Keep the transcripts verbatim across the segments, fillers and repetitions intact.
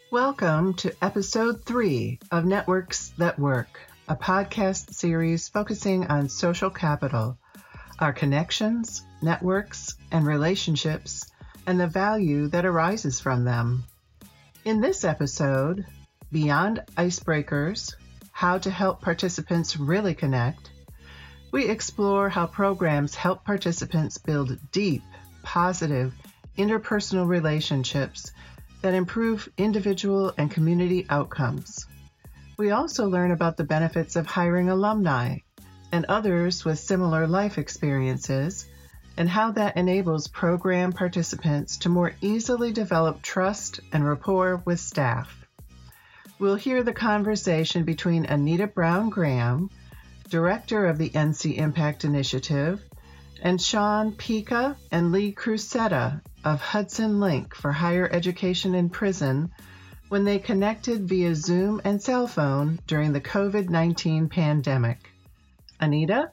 Welcome to episode three of Networks That Work, a podcast series focusing on social capital, our connections, networks, and relationships, and the value that arises from them. In this episode, Beyond Icebreakers, How to Help Participants Really Connect, we explore how programs help participants build deep, positive, interpersonal relationships that improve individual and community outcomes. We also learn about the benefits of hiring alumni and others with similar life experiences, and how that enables program participants to more easily develop trust and rapport with staff. We'll hear the conversation between Anita Brown Graham, Director of the N C Impact Initiative, and Sean Pica and Lee Crusetta of Hudson Link for Higher Education in Prison when they connected via Zoom and cell phone during the covid nineteen pandemic. Anita?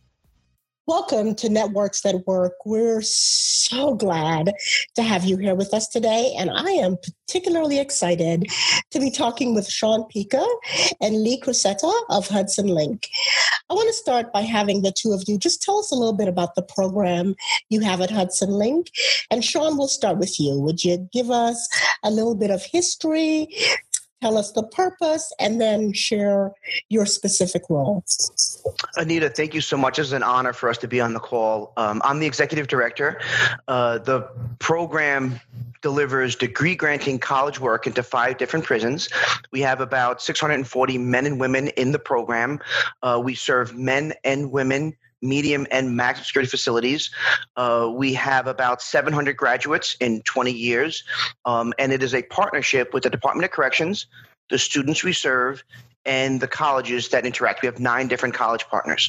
Welcome to Networks That Work. We're so glad to have you here with us today, and I am particularly excited to be talking with Sean Pica and Lee Crusetta of Hudson Link. I want to start by having the two of you just tell us a little bit about the program you have at Hudson Link. And Sean, we'll start with you. Would you give us a little bit of history, tell us the purpose, and then share your specific role? Anita, thank you so much. It's an honor for us to be on the call. Um, I'm the executive director. Uh, the program delivers degree-granting college work into five different prisons. We have about six hundred forty men and women in the program. Uh, we serve men and women, medium and maximum security facilities. Uh, we have about seven hundred graduates in twenty years, um, and it is a partnership with the Department of Corrections, the students we serve, and the colleges that interact. We have nine different college partners.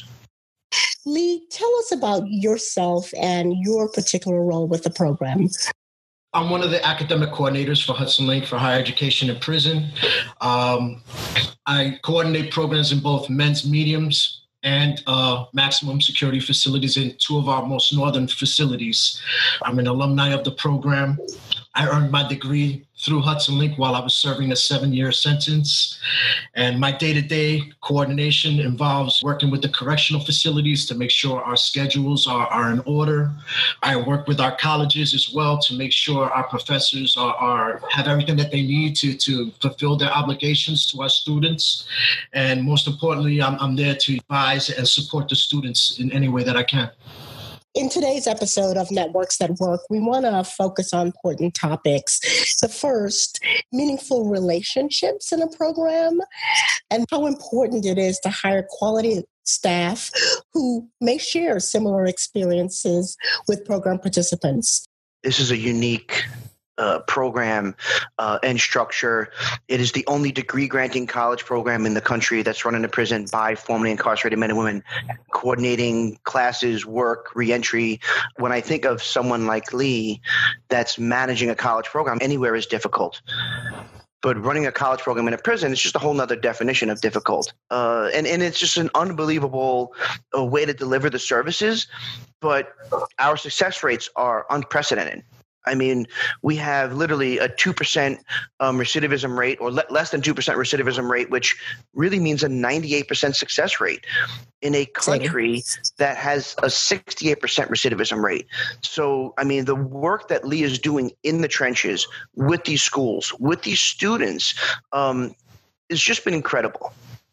Lee, tell us about yourself and your particular role with the program. I'm one of the academic coordinators for Hudson Link for Higher Education in Prison. Um, I coordinate programs in both men's mediums and uh, maximum security facilities in two of our most northern facilities. I'm an alumni of the program. I earned my degree through Hudson Link while I was serving a seven-year sentence. And my day-to-day coordination involves working with the correctional facilities to make sure our schedules are, are in order. I work with our colleges as well to make sure our professors are, are have everything that they need to, to fulfill their obligations to our students. And most importantly, I'm, I'm there to advise and support the students in any way that I can. In today's episode of Networks That Work, we want to focus on important topics. The first, meaningful relationships in a program, and how important it is to hire quality staff who may share similar experiences with program participants. This is a unique Uh, program uh, and structure. It is the only degree-granting college program in the country that's run in a prison by formerly incarcerated men and women, coordinating classes, work, reentry. When I think of someone like Lee that's managing a college program, anywhere is difficult. But running a college program in a prison is just a whole nother definition of difficult. Uh, and, and it's just an unbelievable uh, way to deliver the services. But our success rates are unprecedented. I mean, we have literally a two percent um, recidivism rate, or le- less than two percent recidivism rate, which really means a ninety-eight percent success rate in a country that has a sixty-eight percent recidivism rate. So, I mean, the work that Lee is doing in the trenches with these schools, with these students, um, has just been incredible.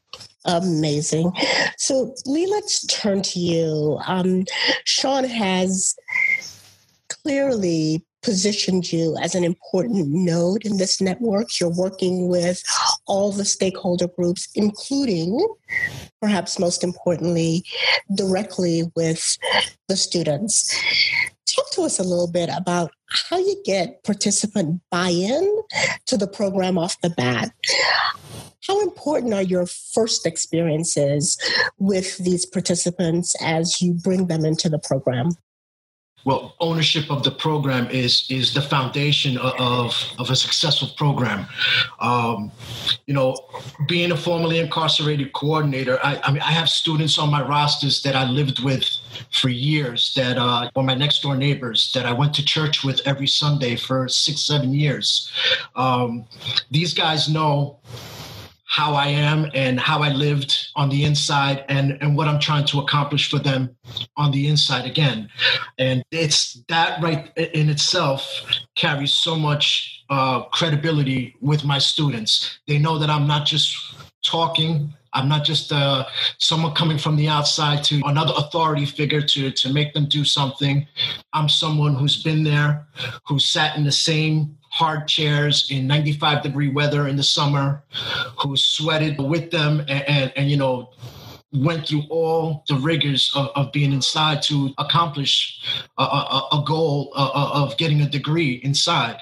Amazing. So, Lee, let's turn to you. Um, Sean has clearly positioned you as an important node in this network. You're working with all the stakeholder groups, including, perhaps most importantly, directly with the students. Talk to us a little bit about how you get participant buy-in to the program off the bat. How important are your first experiences with these participants as you bring them into the program? well, ownership of the program is is the foundation of, of a successful program. Um, you know, being a formerly incarcerated coordinator, I, I mean, I have students on my rosters that I lived with for years, that uh, were my next door neighbors, that I went to church with every Sunday for six, seven years. Um, these guys know how I am and how I lived on the inside, and, and what I'm trying to accomplish for them on the inside again. And it's that right in itself carries so much uh, credibility with my students. They know that I'm not just talking. I'm not just uh, someone coming from the outside to another authority figure to, to make them do something. I'm someone who's been there, who sat in the same hard chairs in ninety-five degree weather in the summer, who sweated with them and, and, and you know, went through all the rigors of, of being inside to accomplish a, a, a goal of, of getting a degree inside.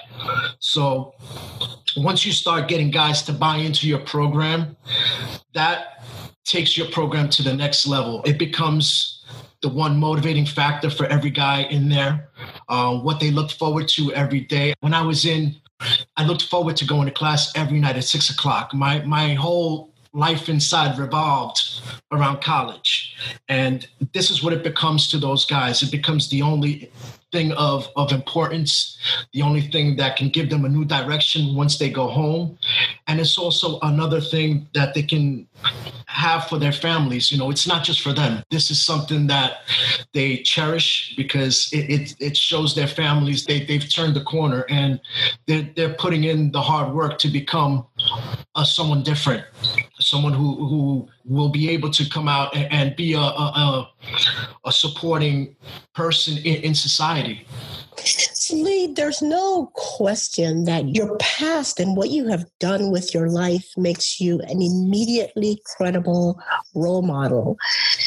So once you start getting guys to buy into your program, that takes your program to the next level. It becomes the one motivating factor for every guy in there, uh, what they look forward to every day. When I was in, I looked forward to going to class every night at six o'clock. My, my whole life inside revolved around college. And this is what it becomes to those guys. It becomes the only thing of, of importance, the only thing that can give them a new direction once they go home. And it's also another thing that they can have for their families. You know, it's not just for them. This is something that they cherish because it, it, it shows their families they, they've turned the corner and they're, they're putting in the hard work to become uh, someone different, someone who, who will be able to come out and, and be a, a, a supporting person in, in society. So Lee, there's no question that your past and what you have done with your life makes you an immediately credible role model.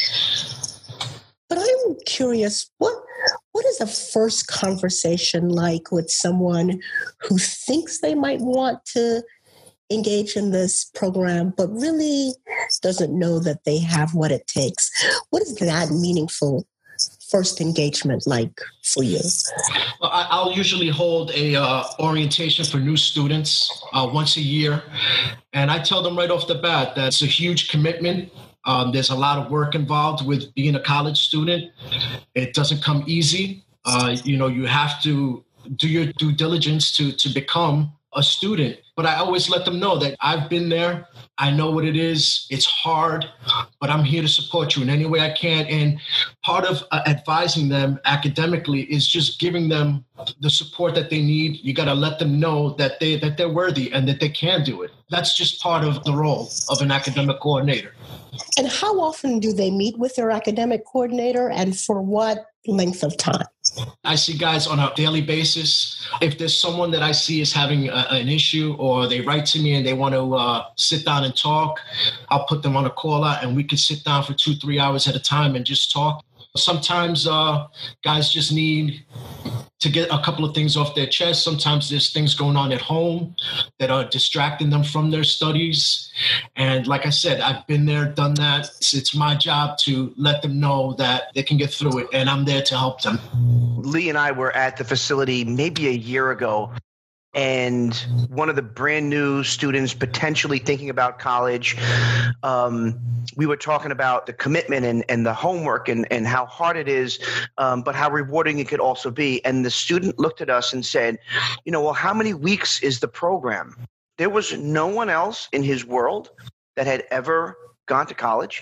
But I'm curious, what what is a first conversation like with someone who thinks they might want to engage in this program, but really doesn't know that they have what it takes? What is that meaningful first engagement like for you? Well, I'll usually hold a uh, orientation for new students uh, once a year. And I tell them right off the bat that it's a huge commitment. Um, there's a lot of work involved with being a college student. It doesn't come easy. Uh, you know, you have to do your due diligence to, to become a student. But I always let them know that I've been there. I know what it is. It's hard, but I'm here to support you in any way I can. And part of uh, advising them academically is just giving them the support that they need. You got to let them know that they that they're worthy and that they can do it. That's just part of the role of an academic coordinator. And how often do they meet with their academic coordinator, and for what length of time? I see guys on a daily basis. If there's someone that I see is having a, an issue, or they write to me and they want to uh, sit down and talk, I'll put them on a call out and we can sit down for two, three hours at a time and just talk. Sometimes uh, guys just need to get a couple of things off their chest. Sometimes there's things going on at home that are distracting them from their studies. And like I said, I've been there, done that. It's, it's my job to let them know that they can get through it, and I'm there to help them. Lee and I were at the facility maybe a year ago, and one of the brand new students potentially thinking about college, um, we were talking about the commitment and, and the homework and, and how hard it is, um, but how rewarding it could also be. And the student looked at us and said, you know, well, how many weeks is the program? There was no one else in his world that had ever gone to college.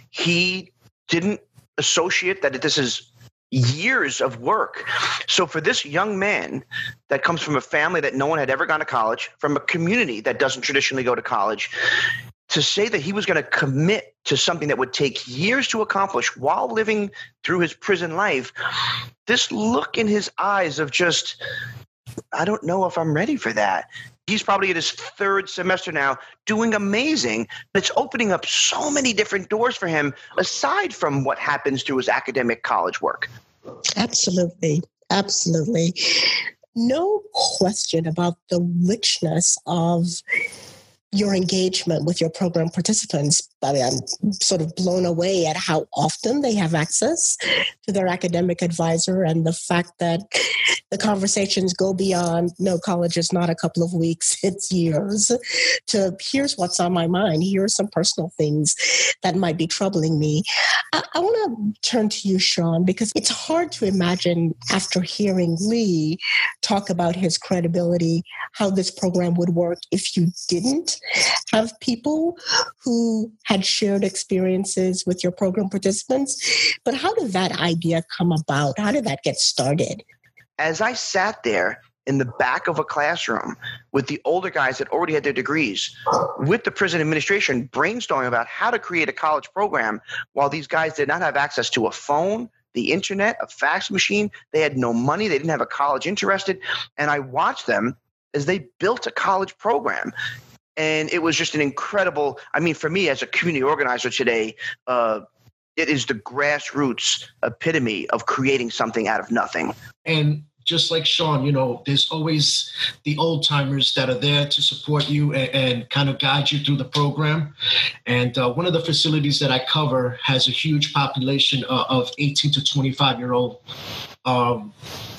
He didn't associate that this is years of work. So for this young man that comes from a family that no one had ever gone to college, from a community that doesn't traditionally go to college, to say that he was going to commit to something that would take years to accomplish while living through his prison life, this look in his eyes of just, I don't know if I'm ready for that. He's probably in his third semester now, doing amazing. It's opening up so many different doors for him, aside from what happens through his academic college work. Absolutely. Absolutely. No question about the richness of your engagement with your program participants. I mean, I'm sort of blown away at how often they have access to their academic advisor, and the fact that the conversations go beyond, no, college is not a couple of weeks, it's years, to here's what's on my mind. Here are some personal things that might be troubling me. I, I want to turn to you, Sean, because it's hard to imagine after hearing Lee talk about his credibility, how this program would work if you didn't have people who had shared experiences with your program participants. But how did that idea come about? How did that get started? As I sat there in the back of a classroom with the older guys that already had their degrees, with the prison administration brainstorming about how to create a college program while these guys did not have access to a phone, the internet, a fax machine, they had no money, they didn't have a college interested, and I watched them as they built a college program. And it was just an incredible, I mean, for me as a community organizer today, uh, it is the grassroots epitome of creating something out of nothing. And just like Sean, you know, there's always the old timers that are there to support you and, and kind of guide you through the program. And uh, one of the facilities that I cover has a huge population uh, of eighteen to twenty-five year old um,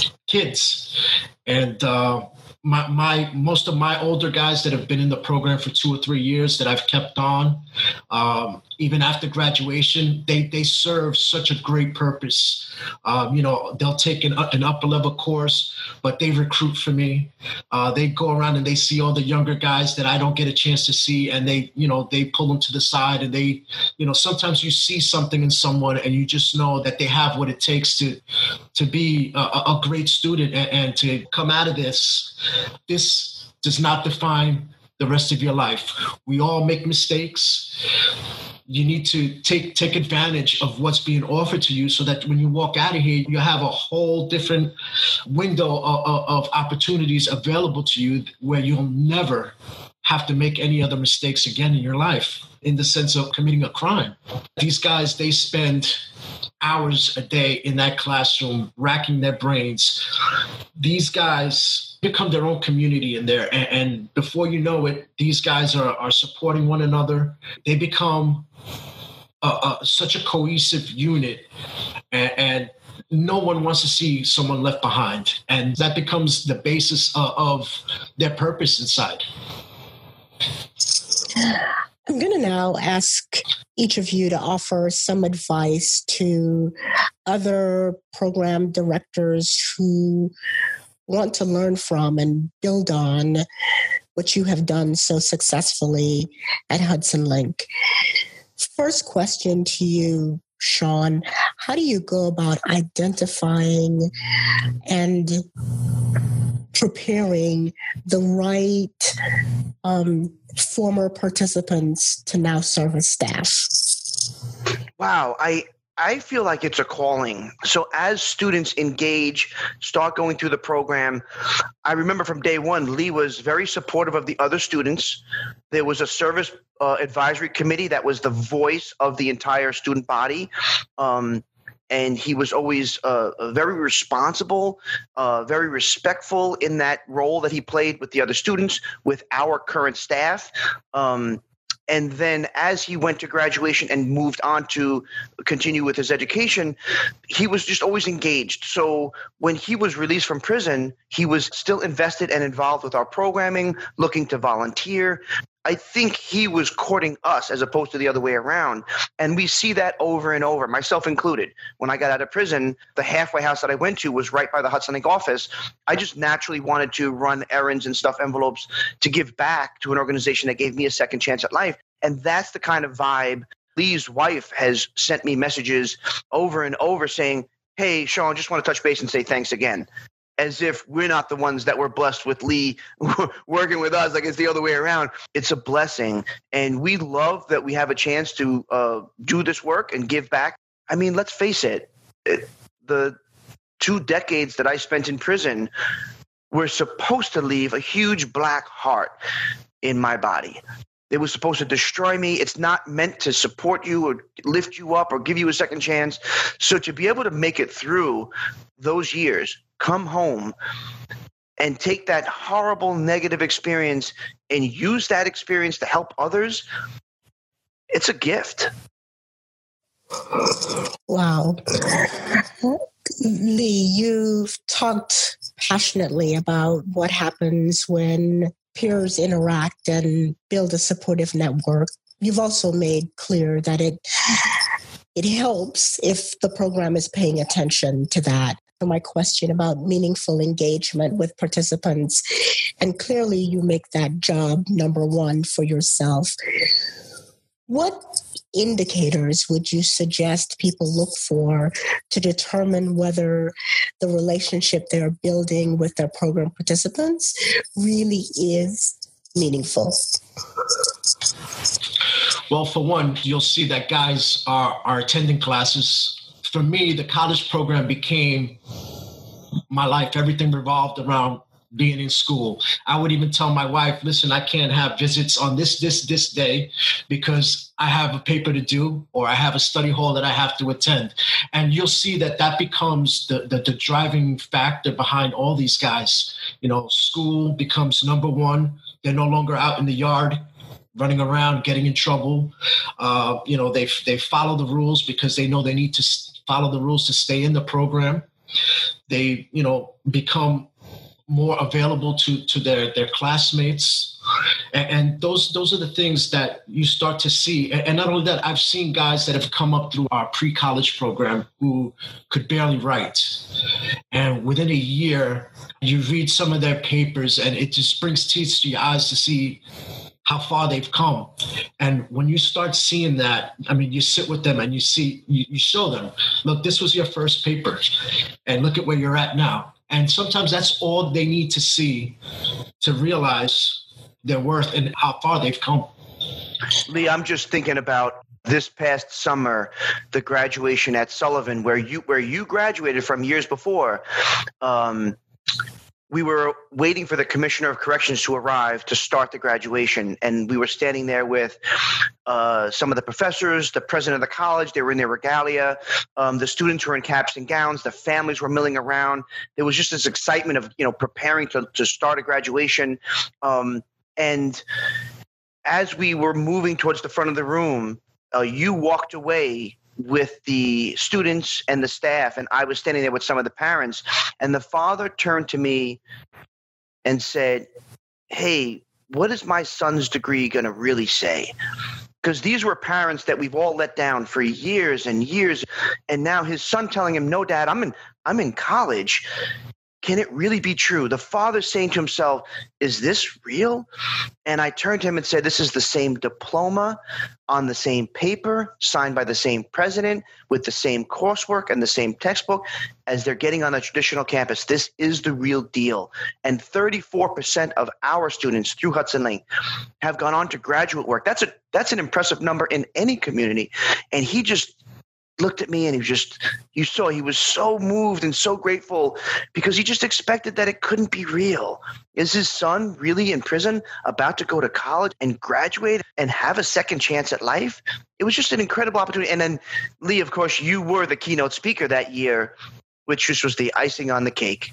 kids. And uh, my, my most of my older guys that have been in the program for two or three years that I've kept on, um, even after graduation, they they serve such a great purpose. Um, you know, they'll take an, an upper level course, but they recruit for me. Uh, they go around and they see all the younger guys that I don't get a chance to see, and they, you know, they pull them to the side, and they, you know, sometimes you see something in someone and you just know that they have what it takes to to be a, a great student and, and to come out of this. This does not define the rest of your life. We all make mistakes. You need to take take advantage of what's being offered to you so that when you walk out of here, you have a whole different window of, of opportunities available to you where you'll never have to make any other mistakes again in your life in the sense of committing a crime. These guys, they spend hours a day in that classroom racking their brains. These guys become their own community in there. And, and before you know it, these guys are, are supporting one another. They become a, a, such a cohesive unit, and, and no one wants to see someone left behind. And that becomes the basis of, of their purpose inside. I'm going to now ask each of you to offer some advice to other program directors who want to learn from and build on what you have done so successfully at Hudson Link. First question to you, Sean. How do you go about identifying and preparing the right um, former participants to now serve as staff? Wow, I I feel like it's a calling. So as students engage, start going through the program, I remember from day one, Lee was very supportive of the other students. There was a service uh, advisory committee that was the voice of the entire student body. Um, And he was always uh, very responsible, uh, very respectful in that role that he played with the other students, with our current staff. Um, and then as he went to graduation and moved on to continue with his education, he was just always engaged. So when he was released from prison, he was still invested and involved with our programming, looking to volunteer. I think he was courting us as opposed to the other way around. And we see that over and over, myself included. When I got out of prison, the halfway house that I went to was right by the Hudson Link office. I just naturally wanted to run errands and stuff envelopes to give back to an organization that gave me a second chance at life. And that's the kind of vibe. Lee's wife has sent me messages over and over saying, hey, Sean, just want to touch base and say thanks again. As if we're not the ones that were blessed with Lee working with us, like it's the other way around. It's a blessing. And we love that we have a chance to uh, do this work and give back. I mean, let's face it, it, the two decades that I spent in prison were supposed to leave a huge black heart in my body. It was supposed to destroy me. It's not meant to support you or lift you up or give you a second chance. So to be able to make it through those years, come home and take that horrible negative experience and use that experience to help others, it's a gift. Wow. Lee, you've talked passionately about what happens when peers interact and build a supportive network. You've also made clear that it it helps if the program is paying attention to that. So my question about meaningful engagement with participants, and clearly you make that job number one for yourself. What indicators would you suggest people look for to determine whether the relationship they're building with their program participants really is meaningful? Well, for one, you'll see that guys are, are attending classes. For me, the college program became my life. Everything revolved around being in school. I would even tell my wife, listen, I can't have visits on this, this, this day because I have a paper to do or I have a study hall that I have to attend. And you'll see that that becomes the, the, the driving factor behind all these guys. You know, school becomes number one. They're no longer out in the yard running around, getting in trouble. Uh, you know, they they follow the rules because they know they need to follow the rules to stay in the program. They, you know, become more available to, to their, their classmates. And, and those those are the things that you start to see. And, and not only that, I've seen guys that have come up through our pre-college program who could barely write. And within a year, you read some of their papers and it just brings tears to your eyes to see how far they've come. And when you start seeing that, I mean, you sit with them and you see, you, you show them, look, this was your first paper and look at where you're at now. And sometimes that's all they need to see to realize their worth and how far they've come. Lee, I'm just thinking about this past summer, the graduation at Sullivan, where you where you graduated from years before. Um, we were waiting for the Commissioner of Corrections to arrive to start the graduation, and we were standing there with uh, some of the professors, the president of the college. They were in their regalia. Um, the students were in caps and gowns. The families were milling around. There was just this excitement of, you know, preparing to, to start a graduation. Um, and as we were moving towards the front of the room, uh, you walked away with the students and the staff, and I was standing there with some of the parents, and the father turned to me and said, hey, what is my son's degree going to really say? Because these were parents that we've all let down for years and years, and now his son telling him, no, Dad, I'm in, I'm in college. Can it really be true? The father saying to himself, is this real? And I turned to him and said, this is the same diploma on the same paper, signed by the same president, with the same coursework and the same textbook as they're getting on a traditional campus. This is the real deal. And thirty-four percent of our students through Hudson Link have gone on to graduate work. That's a that's an impressive number in any community. And he just looked at me and he was just, you saw he was so moved and so grateful because he just expected that it couldn't be real. Is his son really in prison, about to go to college and graduate and have a second chance at life? It was just an incredible opportunity. And then, Lee, of course, you were the keynote speaker that year, which just was the icing on the cake.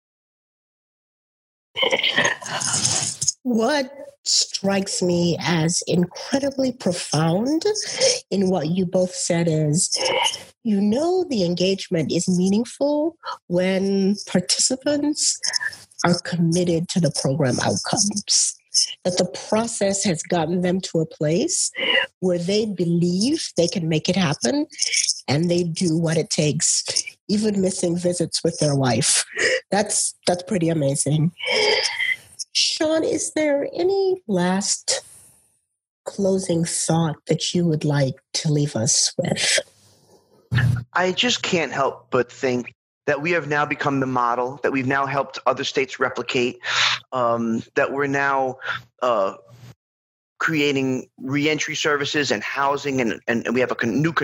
What strikes me as incredibly profound in what you both said is, you know, the engagement is meaningful when participants are committed to the program outcomes, that the process has gotten them to a place where they believe they can make it happen and they do what it takes, even missing visits with their wife. That's that's pretty amazing. Sean, is there any last closing thought that you would like to leave us with? I just can't help but think that we have now become the model, that we've now helped other states replicate, um, that we're now uh, creating reentry services and housing, and, and we have a new